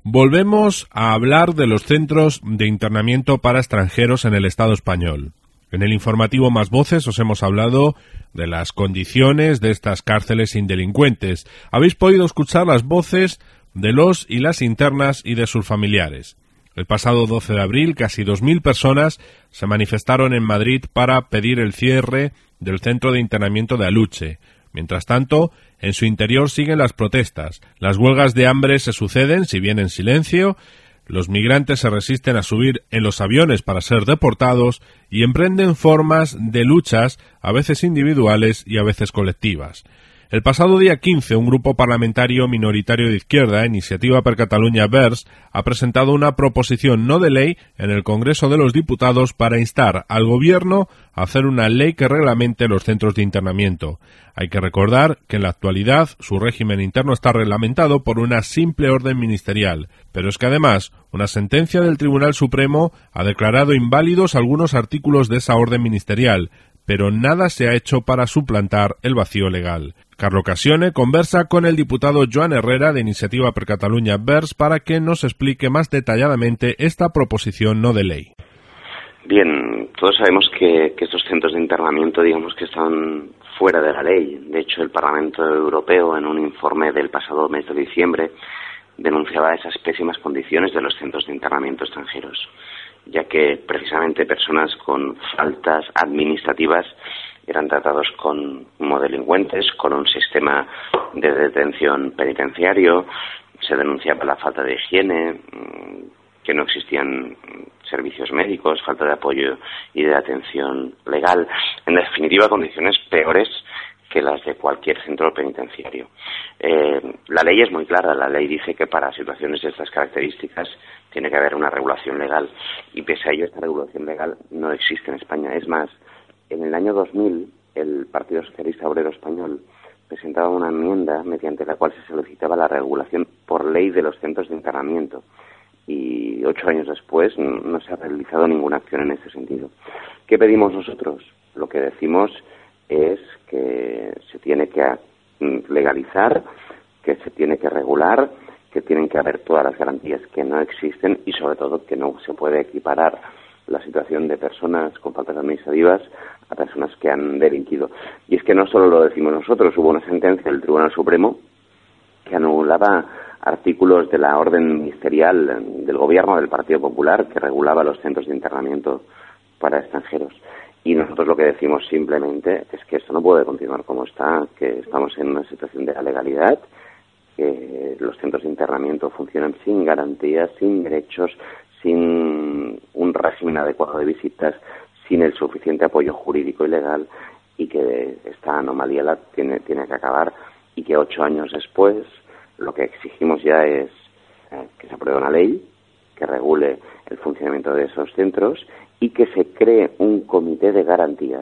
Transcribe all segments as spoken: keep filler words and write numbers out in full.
Volvemos a hablar de los centros de internamiento para extranjeros en el Estado español. En el informativo Más Voces os hemos hablado de las condiciones de estas cárceles sin delincuentes. Habéis podido escuchar las voces de los y las internas y de sus familiares. El pasado doce de abril, casi dos mil personas se manifestaron en Madrid para pedir el cierre del centro de internamiento de Aluche. Mientras tanto, en su interior siguen las protestas. Las huelgas de hambre se suceden, si bien en silencio. Los migrantes se resisten a subir en los aviones para ser deportados y emprenden formas de luchas, a veces individuales y a veces colectivas. El pasado día quince, un grupo parlamentario minoritario de izquierda, Iniciativa per Catalunya Verds, ha presentado una proposición no de ley en el Congreso de los Diputados para instar al Gobierno a hacer una ley que reglamente los centros de internamiento. Hay que recordar que en la actualidad su régimen interno está reglamentado por una simple orden ministerial, pero es que además una sentencia del Tribunal Supremo ha declarado inválidos algunos artículos de esa orden ministerial, pero nada se ha hecho para suplantar el vacío legal. Carlo Occasione conversa con el diputado Joan Herrera de Iniciativa per Catalunya Verds para que nos explique más detalladamente esta proposición no de ley. Bien, todos sabemos que, que estos centros de internamiento, digamos que están fuera de la ley. De hecho, el Parlamento Europeo, en un informe del pasado mes de diciembre, denunciaba esas pésimas condiciones de los centros de internamiento extranjeros, ya que precisamente personas con faltas administrativas eran tratados con, como delincuentes, con un sistema de detención penitenciario. Se denunciaba la falta de higiene, que no existían servicios médicos, falta de apoyo y de atención legal. En definitiva, condiciones peores que las de cualquier centro penitenciario. Eh, la ley es muy clara. La ley dice que para situaciones de estas características tiene que haber una regulación legal, y pese a ello esta regulación legal no existe en España. Es más, en el año dos mil el Partido Socialista Obrero Español presentaba una enmienda mediante la cual se solicitaba la regulación por ley de los centros de internamiento, y ocho años después no se ha realizado ninguna acción en ese sentido. ¿Qué pedimos nosotros? Lo que decimos es que se tiene que legalizar, que se tiene que regular, que tienen que haber todas las garantías que no existen, y sobre todo que no se puede equiparar la situación de personas con faltas administrativas a personas que han delinquido. Y es que no solo lo decimos nosotros, hubo una sentencia del Tribunal Supremo que anulaba artículos de la orden ministerial del Gobierno del Partido Popular que regulaba los centros de internamiento para extranjeros. Y nosotros lo que decimos simplemente es que esto no puede continuar como está, que estamos en una situación de legalidad, que los centros de internamiento funcionan sin garantías, sin derechos, sin un régimen adecuado de visitas, sin el suficiente apoyo jurídico y legal, y que esta anomalía la tiene, tiene que acabar, y que ocho años después lo que exigimos ya es eh, que se apruebe una ley que regule el funcionamiento de esos centros y que se cree un comité de garantías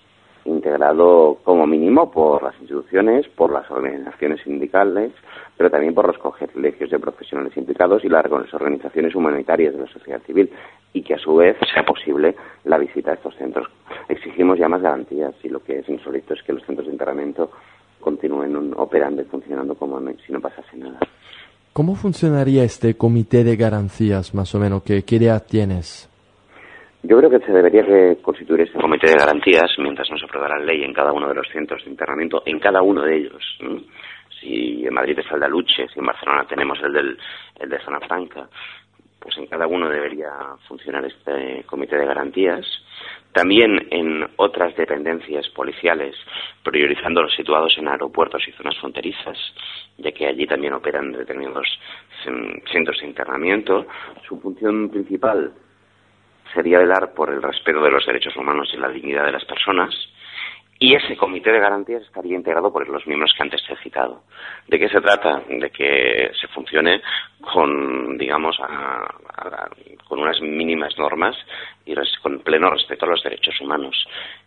integrado como mínimo por las instituciones, por las organizaciones sindicales, pero también por los colegios de profesionales implicados y las organizaciones humanitarias de la sociedad civil, y que a su vez sea posible la visita a estos centros. Exigimos ya más garantías, y lo que es insólito es que los centros de internamiento continúen operando y funcionando como si no pasase nada. ¿Cómo funcionaría este comité de garantías, más o menos? ¿Qué, qué idea tienes? Yo creo que se debería que constituir este comité de garantías mientras no se apruebe la ley en cada uno de los centros de internamiento, en cada uno de ellos. ¿no? Si en Madrid es el de Aluche, si en Barcelona tenemos el, del, el de Zona Franca, pues en cada uno debería funcionar este comité de garantías. También en otras dependencias policiales, priorizando los situados en aeropuertos y zonas fronterizas, ya que allí también operan determinados centros de internamiento. Su función principal sería velar por el respeto de los derechos humanos y la dignidad de las personas, y ese comité de garantías estaría integrado por los miembros que antes he citado. ¿De qué se trata? De que se funcione con, digamos, a, a, con unas mínimas normas y res, con pleno respeto a los derechos humanos.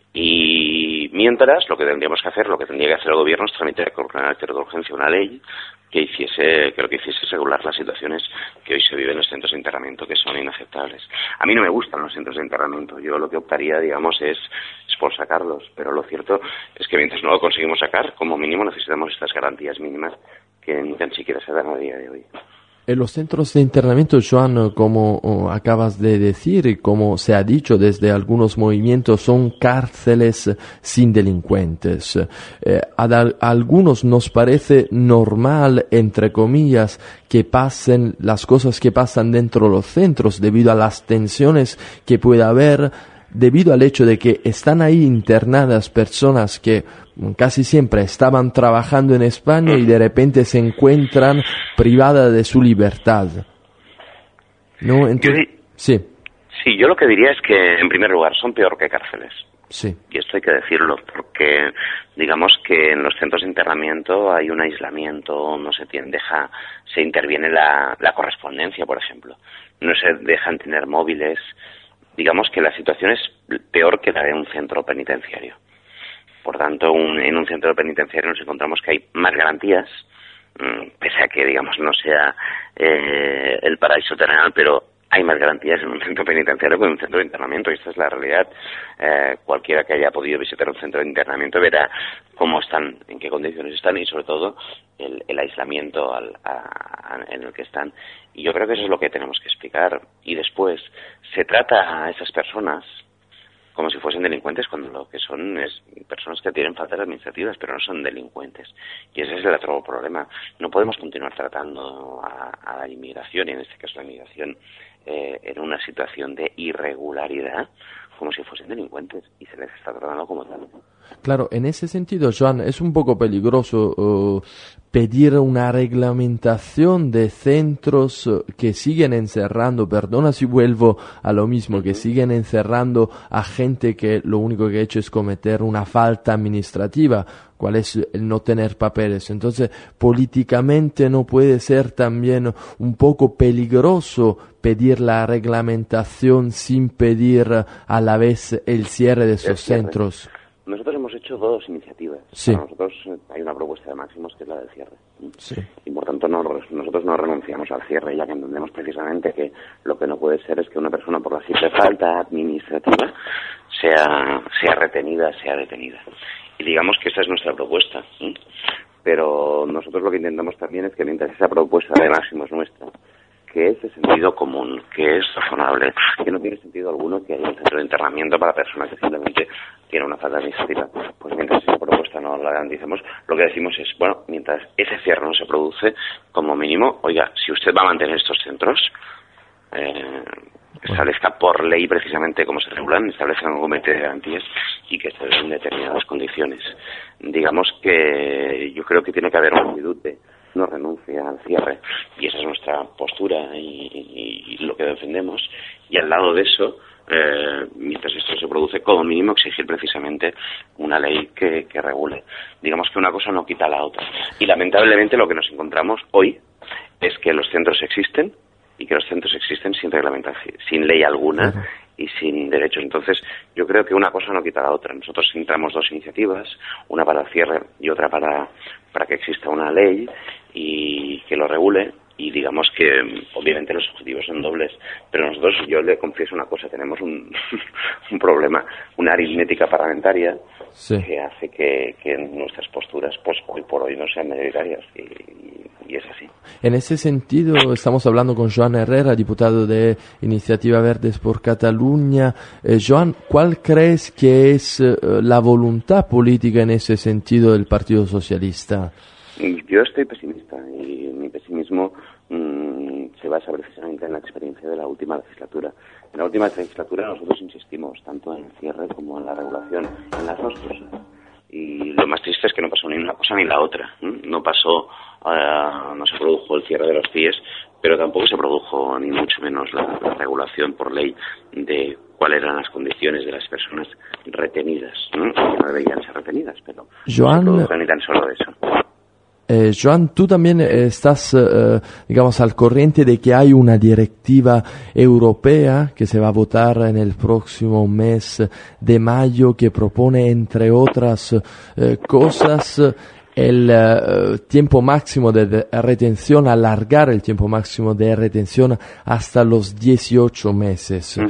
Y mientras, lo que tendríamos que hacer, lo que tendría que hacer el gobierno es tramitar con carácter de urgencia una ley que hiciese, que lo que hiciese es regular las situaciones que hoy se viven en los centros de internamiento, que son inaceptables. A mí no me gustan los centros de internamiento. Yo lo que optaría, digamos, es, es por sacarlos. Pero lo cierto es que mientras no lo conseguimos sacar, como mínimo necesitamos estas garantías mínimas que ni tan siquiera se dan a día de hoy. En los centros de internamiento, Joan, como oh, acabas de decir y como se ha dicho desde algunos movimientos, son cárceles sin delincuentes. Eh, a, a algunos nos parece normal, entre comillas, que pasen las cosas que pasan dentro de los centros debido a las tensiones que puede haber, debido al hecho de que están ahí internadas personas que casi siempre estaban trabajando en España y de repente se encuentran privadas de su libertad. ¿No? Entonces, yo, sí. Sí, yo lo que diría es que, en primer lugar, son peor que cárceles. Sí. Y esto hay que decirlo, porque digamos que en los centros de internamiento hay un aislamiento, no se tiene, deja, se interviene la, la correspondencia, por ejemplo. No se dejan tener móviles. Digamos que la situación es peor que la de un centro penitenciario. Por tanto, un, en un centro penitenciario nos encontramos que hay más garantías, mmm, pese a que, digamos, no sea eh, el paraíso terrenal, pero hay más garantías en un centro penitenciario que en un centro de internamiento, y esta es la realidad. Eh, cualquiera que haya podido visitar un centro de internamiento verá cómo están, en qué condiciones están y, sobre todo, el, el aislamiento al, a, a, en el que están. Y yo creo que eso es lo que tenemos que explicar. Y después, se trata a esas personas como si fuesen delincuentes, cuando lo que son es personas que tienen faltas administrativas, pero no son delincuentes. Y ese es el otro problema. No podemos continuar tratando a, a la inmigración, y en este caso la inmigración, eh, en una situación de irregularidad, como si fuesen delincuentes, y se les está tratando como tal. Claro, en ese sentido, Joan, es un poco peligroso uh, pedir una reglamentación de centros uh, que siguen encerrando, perdona si vuelvo a lo mismo, uh-huh. que siguen encerrando a gente que lo único que ha hecho es cometer una falta administrativa, cuál es el no tener papeles. Entonces, políticamente no puede ser también un poco peligroso pedir la reglamentación sin pedir a la vez el cierre de esos cierre. centros. Nosotros hemos hecho dos iniciativas. Sí. Para nosotros hay una propuesta de máximos que es la del cierre. Sí. Y por tanto no, nosotros no renunciamos al cierre, ya que entendemos precisamente que lo que no puede ser es que una persona por la simple falta administrativa sea, sea retenida, sea detenida. Y digamos que esa es nuestra propuesta. ¿sí? Pero nosotros lo que intentamos también es que mientras esa propuesta de máximos nuestra, que es de sentido común, que es razonable, que no tiene sentido alguno que haya un centro de internamiento para personas que simplemente tienen una falta administrativa, pues mientras esa propuesta no la garanticemos, lo que decimos es, bueno, mientras ese cierre no se produce, como mínimo, oiga, si usted va a mantener estos centros, eh, establezca por ley precisamente cómo se regulan, establezca un comité de garantías y que se den determinadas condiciones. Digamos que yo creo que tiene que haber una actitud de no renuncia al cierre, y esa es nuestra postura y, y, y lo que defendemos, y al lado de eso, eh, mientras esto se produce, como mínimo exigir precisamente una ley que, que regule. Digamos que una cosa no quita la otra, y lamentablemente lo que nos encontramos hoy es que los centros existen, y que los centros existen sin reglamentación, sin ley alguna, uh-huh. y sin derechos. Entonces, yo creo que una cosa no quita la otra. Nosotros entramos dos iniciativas, una para el cierre y otra para, para que exista una ley y que lo regule, y digamos que obviamente los objetivos son dobles, pero nosotros, yo le confieso una cosa, tenemos un, un problema, una aritmética parlamentaria sí. que hace que, que nuestras posturas pues hoy por hoy no sean mayoritarias, y, y, y es así. En ese sentido, estamos hablando con Joan Herrera, diputado de Iniciativa Verdes por Cataluña. Eh, Joan, ¿cuál crees que es eh, la voluntad política en ese sentido del Partido Socialista? Yo estoy pesimista, y mi pesimismo mmm, se basa precisamente en la experiencia de la última legislatura. En la última legislatura nosotros insistimos tanto en el cierre como en la regulación, en las dos cosas. Y lo más triste es que no pasó ni una cosa ni la otra. No pasó, uh, no se produjo el cierre de los C I E S, pero tampoco se produjo ni mucho menos la, la regulación por ley de cuáles eran las condiciones de las personas retenidas. No, no deberían ser retenidas, pero Joan, no se produjo ni tan solo eso. Eh, Joan, tú también estás, eh, digamos, al corriente de que hay una directiva europea que se va a votar en el próximo mes de mayo, que propone, entre otras eh, cosas, el uh, tiempo máximo de retención, alargar el tiempo máximo de retención hasta los dieciocho meses. Uh-huh.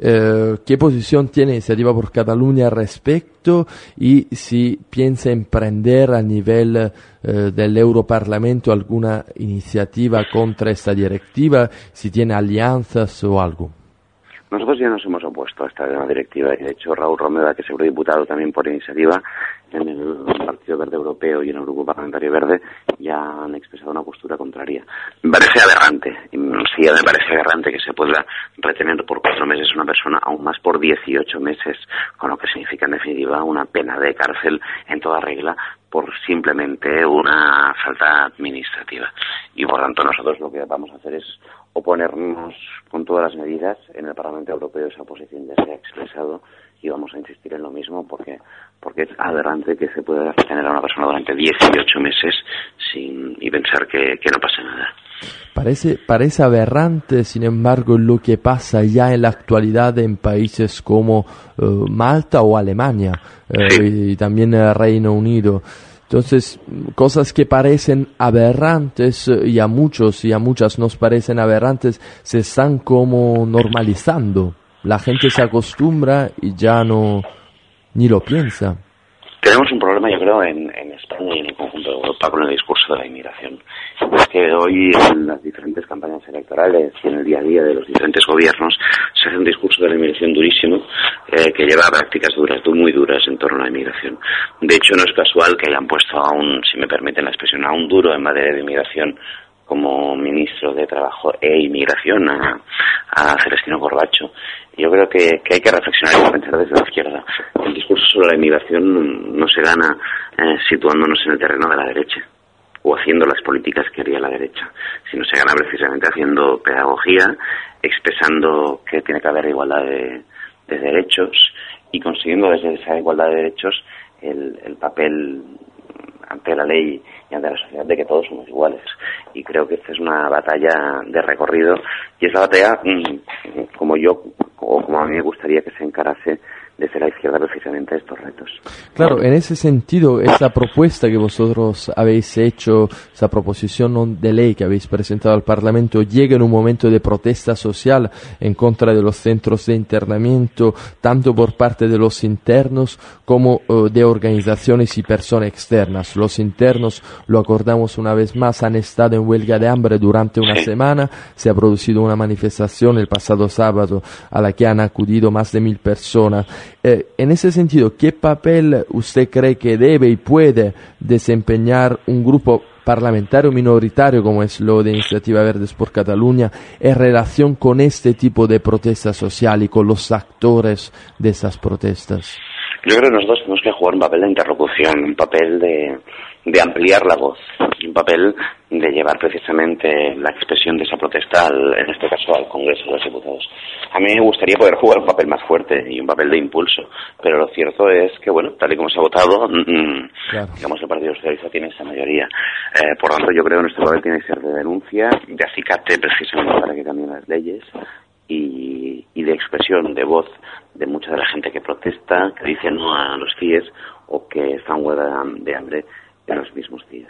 Eh, ¿Qué posición tiene Iniciativa por Cataluña al respecto y si piensa emprender a nivel eh, del Europarlamento alguna iniciativa contra esta directiva, si tiene alianzas o algo? Nosotros ya nos hemos opuesto a esta nueva directiva y de hecho Raúl Romeva, que es eurodiputado también por iniciativa en el Partido Verde Europeo y en el Grupo Parlamentario Verde, ya han expresado una postura contraria. Me parece aberrante, sí, me parece aberrante que se pueda retener por cuatro meses una persona, aún más por dieciocho meses, con lo que significa en definitiva una pena de cárcel en toda regla por simplemente una falta administrativa. Y por tanto nosotros lo que vamos a hacer es oponernos con todas las medidas. En el Parlamento Europeo esa posición ya se ha expresado y vamos a insistir en lo mismo porque porque es aberrante que se pueda retener a una persona durante dieciocho meses sin y pensar que, que no pasa nada. Parece, parece aberrante, sin embargo, lo que pasa ya en la actualidad en países como eh, Malta o Alemania eh, sí. y, y también el Reino Unido. Entonces, cosas que parecen aberrantes y a muchos y a muchas nos parecen aberrantes se están como normalizando. La gente se acostumbra y ya no ni lo piensa. Tenemos un problema, yo creo, en, en España y en el conjunto de Europa con el discurso de la inmigración. Es que hoy en las diferentes campañas electorales y en el día a día de los diferentes gobiernos se hace un discurso de la inmigración durísimo eh, que lleva a prácticas duras, muy duras en torno a la inmigración. De hecho, no es casual que hayan puesto a un, si me permiten la expresión, a un duro en materia de inmigración como ministro de Trabajo e Inmigración, a, a Celestino Corbacho. Yo creo que, que hay que reflexionar y pensar desde la izquierda. El discurso sobre la inmigración no se gana eh, situándonos en el terreno de la derecha o haciendo las políticas que haría la derecha, sino se gana precisamente haciendo pedagogía, expresando que tiene que haber igualdad de, de derechos y consiguiendo desde esa igualdad de derechos el, el papel ante la ley y ante la sociedad de que todos somos iguales. Y creo que esta es una batalla de recorrido y es la batalla mmm, como yo o como a mí me gustaría que se encarase desde la izquierda precisamente estos retos. Claro, en ese sentido, esa propuesta que vosotros habéis hecho, esa proposición de ley que habéis presentado al Parlamento, llega en un momento de protesta social en contra de los centros de internamiento, tanto por parte de los internos como uh, de organizaciones y personas externas. Los internos, lo acordamos una vez más, han estado en huelga de hambre durante una sí. semana. Se ha producido una manifestación el pasado sábado a la que han acudido más de mil personas. Eh, en ese sentido, ¿qué papel usted cree que debe y puede desempeñar un grupo parlamentario minoritario como es lo de Iniciativa Verdes por Cataluña en relación con este tipo de protesta social y con los actores de esas protestas? Yo creo que nosotros tenemos que jugar un papel de interlocución, un papel de, de ampliar la voz, un papel de llevar precisamente la expresión de esa protesta, al, en este caso al Congreso de los Diputados. A mí me gustaría poder jugar un papel más fuerte y un papel de impulso, pero lo cierto es que, bueno, tal y como se ha votado, mmm, claro. digamos que el Partido Socialista tiene esa mayoría. Eh, por lo tanto, yo creo que nuestro papel tiene que ser de denuncia, de acicate precisamente para que cambien las leyes y, y de expresión, de voz de mucha de la gente que protesta, que dice no a los C I E S o que está en huelga de hambre en los mismos días.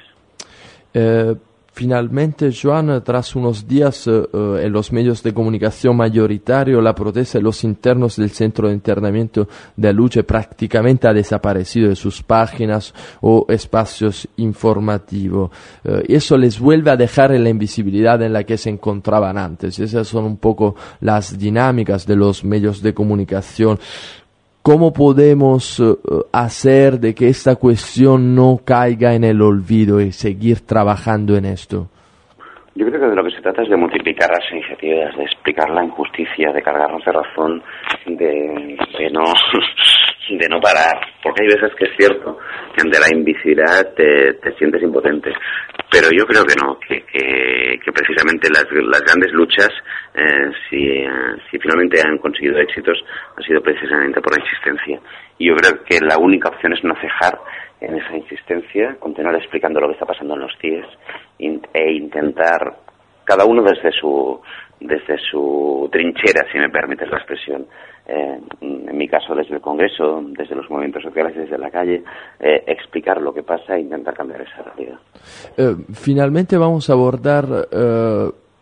Eh, finalmente, Joan, tras unos días eh, en los medios de comunicación mayoritario, la protesta de los internos del centro de internamiento de Luche prácticamente ha desaparecido de sus páginas o espacios informativos. Eh, eso les vuelve a dejar en la invisibilidad en la que se encontraban antes. Esas son un poco las dinámicas de los medios de comunicación. ¿Cómo podemos uh, hacer de que esta cuestión no caiga en el olvido y seguir trabajando en esto? Yo creo que de lo que se trata es de multiplicar las iniciativas, de explicar la injusticia, de cargarnos de razón, de, de no de no parar, porque hay veces que es cierto que ante la invisibilidad te, te sientes impotente, pero yo creo que no, que, que, que precisamente las, las grandes luchas, eh, si, eh, si finalmente han conseguido éxitos, ha sido precisamente por la insistencia. Y yo creo que la única opción es no cejar en esa insistencia, continuar explicando lo que está pasando en los C I E S e intentar, cada uno desde su desde su trinchera, si me permites la expresión, eh, en mi caso desde el Congreso, desde los movimientos sociales, desde la calle, eh, explicar lo que pasa e intentar cambiar esa realidad. Eh, finalmente vamos a abordar eh,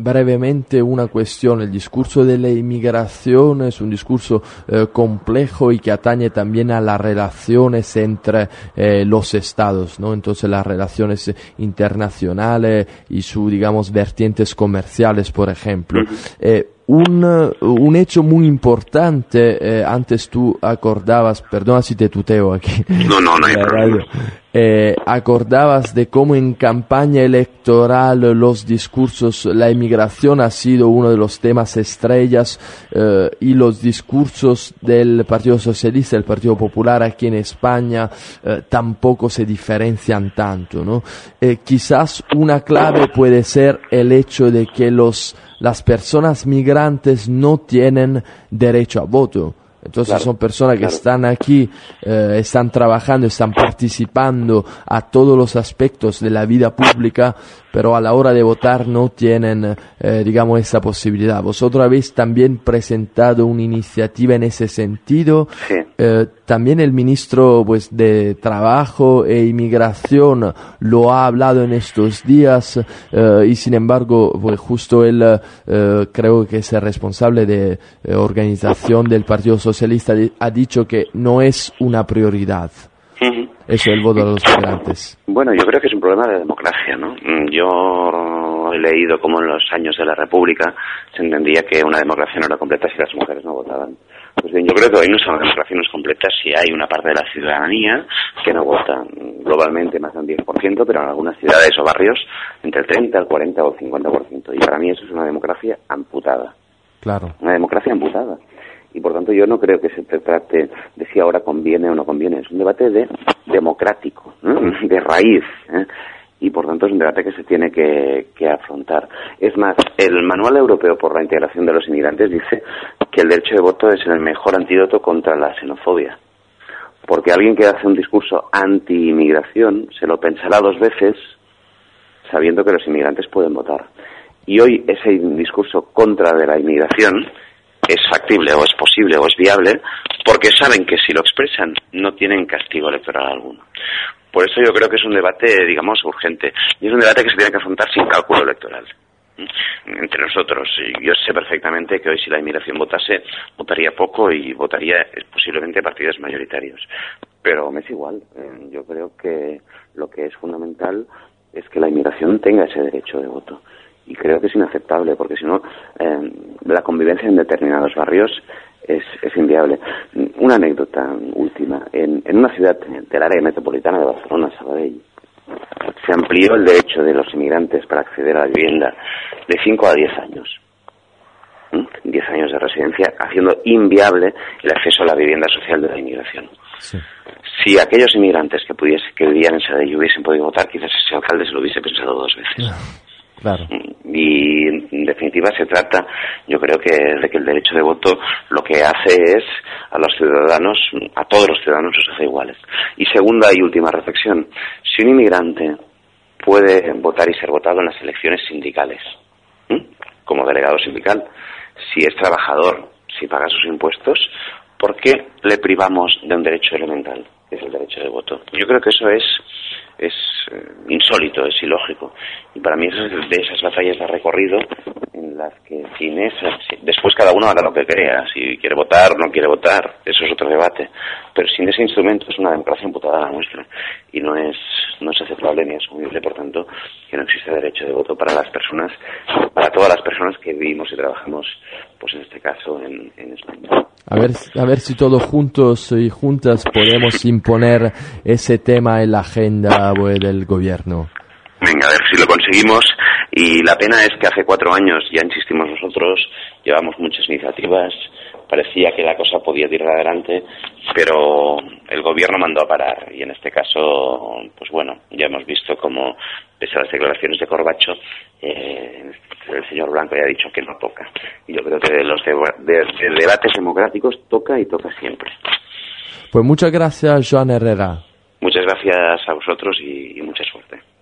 brevemente una cuestión. El discurso de la inmigración es un discurso eh, complejo y que atañe también a las relaciones entre eh, los estados, ¿no? Entonces las relaciones internacionales y sus, digamos, vertientes comerciales, por ejemplo. Eh, Un, un hecho muy importante, eh, antes tú acordabas, perdona si te tuteo aquí. No, no, no hay problema. Eh, acordabas de cómo en campaña electoral los discursos, la inmigración ha sido uno de los temas estrellas eh, y los discursos del Partido Socialista, del Partido Popular aquí en España eh, tampoco se diferencian tanto, ¿no? Eh, quizás una clave puede ser el hecho de que los las personas migrantes no tienen derecho a voto. Entonces claro, son personas que claro. están aquí, eh, están trabajando, están participando a todos los aspectos de la vida pública, pero a la hora de votar no tienen, eh, digamos, esa posibilidad. Vosotros habéis también presentado una iniciativa en ese sentido. Sí. Eh, también el ministro, pues, de Trabajo e Inmigración lo ha hablado en estos días eh, y sin embargo, pues justo él eh, creo que es el responsable de eh, organización del Partido Socialista ha dicho que no es una prioridad. Uh-huh. Eso es el voto de los migrantes. Bueno, yo creo que es un problema de democracia, ¿no? Yo he leído cómo en los años de la República se entendía que una democracia no era completa si las mujeres no votaban. Pues bien, yo creo que hoy no es una democracia no es completa si hay una parte de la ciudadanía que no vota. Globalmente más del diez por ciento, pero en algunas ciudades o barrios entre el treinta, el cuarenta o el cincuenta por ciento. Y para mí eso es una democracia amputada. Claro. Una democracia amputada. Y por tanto yo no creo que se trate de si ahora conviene o no conviene. Es un debate de democrático, ¿no? De raíz, ¿eh? Y por tanto es un debate que se tiene que, que afrontar. Es más, el Manual Europeo por la Integración de los Inmigrantes dice que el derecho de voto es el mejor antídoto contra la xenofobia. Porque alguien que hace un discurso anti-inmigración se lo pensará dos veces sabiendo que los inmigrantes pueden votar. Y hoy ese discurso contra de la inmigración es factible o es posible o es viable porque saben que si lo expresan no tienen castigo electoral alguno. Por eso yo creo que es un debate, digamos, urgente. Y es un debate que se tiene que afrontar sin cálculo electoral. Entre nosotros, yo sé perfectamente que hoy si la inmigración votase, votaría poco y votaría posiblemente partidos mayoritarios. Pero me es igual. Yo creo que lo que es fundamental es que la inmigración tenga ese derecho de voto. Y creo que es inaceptable, porque si no, eh, la convivencia en determinados barrios es, es inviable. Una anécdota última. En, en una ciudad del área metropolitana de Barcelona, Sabadell, se amplió el derecho de los inmigrantes para acceder a la vivienda de cinco a diez años. diez años de residencia, haciendo inviable el acceso a la vivienda social de la inmigración. Sí. Si aquellos inmigrantes que pudiese, que vivían en Sabadell hubiesen podido votar, quizás ese alcalde se lo hubiese pensado dos veces. Claro. Y en definitiva se trata, yo creo que de que el derecho de voto lo que hace es a los ciudadanos, a todos los ciudadanos los hace iguales. Y segunda y última reflexión, si un inmigrante puede votar y ser votado en las elecciones sindicales, ¿eh? como delegado sindical, si es trabajador, si paga sus impuestos, ¿por qué le privamos de un derecho elemental, que es el derecho de voto? Yo creo que eso es es eh, insólito, es ilógico. Y para mí esas de esas batallas de recorrido en las que sin esas, después cada uno hará lo que crea, si quiere votar o no quiere votar, eso es otro debate, pero sin ese instrumento es una democracia amputada la nuestra y no es no es aceptable ni asumible, por tanto, que no existe derecho de voto para las personas, para todas las personas que vivimos y trabajamos, pues en este caso en, en España. A ver, a ver si todos juntos y juntas podemos imponer ese tema en la agenda pues, del gobierno. Venga, a ver si lo conseguimos. Y la pena es que hace cuatro años, ya insistimos nosotros, llevamos muchas iniciativas, parecía que la cosa podía tirar adelante, pero el gobierno mandó a parar. Y en este caso, pues bueno, ya hemos visto cómo, pese a las declaraciones de Corbacho, eh, el señor Blanco ya ha dicho que no toca. Y yo creo que de los de, de, de debates democráticos toca y toca siempre. Pues muchas gracias, Joan Herrera. Muchas gracias a vosotros y, y mucha suerte.